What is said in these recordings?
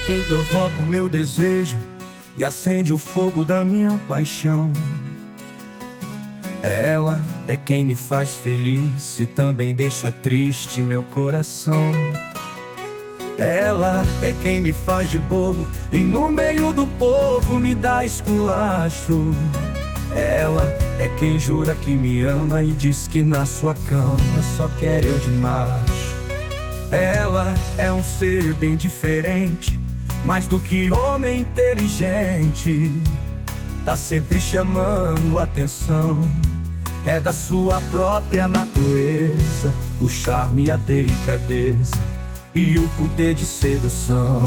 quem provoca o meu desejo e acende o fogo da minha paixão. Ela é quem me faz feliz e também deixa triste meu coração. Ela é quem me faz de bobo e no meio do povo me dá esculacho. Ela é quem jura que me ama e diz que na sua cama só quer eu de macho. Ela é um ser bem diferente, mais do que homem inteligente. Tá sempre chamando atenção, é da sua própria natureza o charme e a delicadeza e o poder de sedução.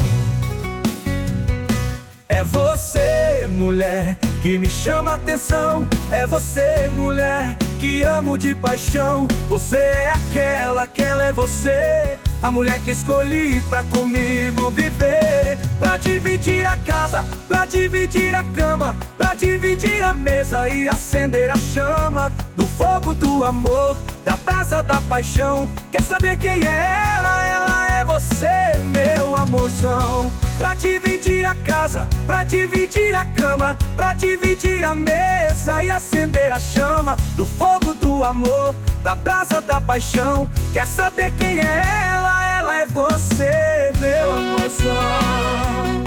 É você, mulher, que me chama atenção. É você, mulher, que amo de paixão. Você é aquela é você, a mulher que escolhi pra comigo viver. Pra dividir a casa, pra dividir a cama, pra dividir a mesa e acender a chama do fogo do amor, da brasa da paixão. Quer saber quem é ela? Ela é você, meu amorzão. Pra dividir a casa, pra dividir a cama, pra dividir a mesa e acender a chama do fogo do amor, da brasa da paixão. Quer saber quem é ela? Ela é você, meu amorzão.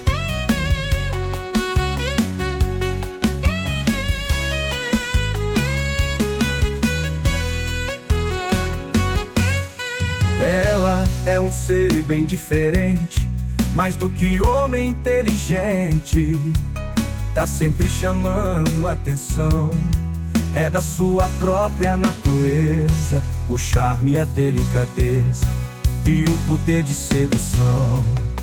Ela é um ser bem diferente, mais do que homem inteligente. Tá sempre chamando atenção, é da sua própria natureza o charme e a delicadeza e o poder de sedução.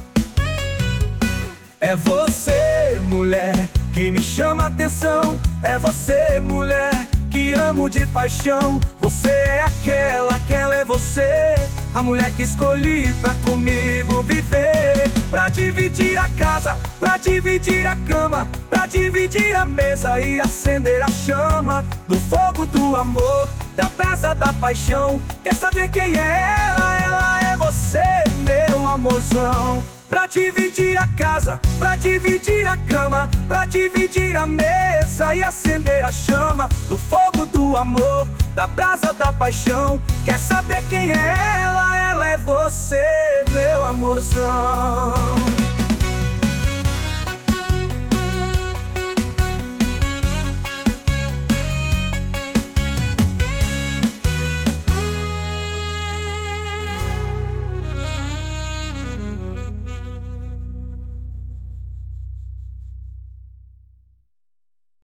É você, mulher, que me chama atenção. É você, mulher, que amo de paixão. Você é aquela é você, a mulher que escolhi pra comigo viver. Pra dividir a casa, pra dividir a cama, pra dividir a mesa e acender a chama do fogo do amor, da brasa da paixão. Quer saber quem é ela? Ela é você, meu amorzão. Pra dividir a casa, pra dividir a cama, pra dividir a mesa e acender a chama do fogo do amor, da brasa da paixão. Quer saber quem é ela? Ela é você, meu amorzão.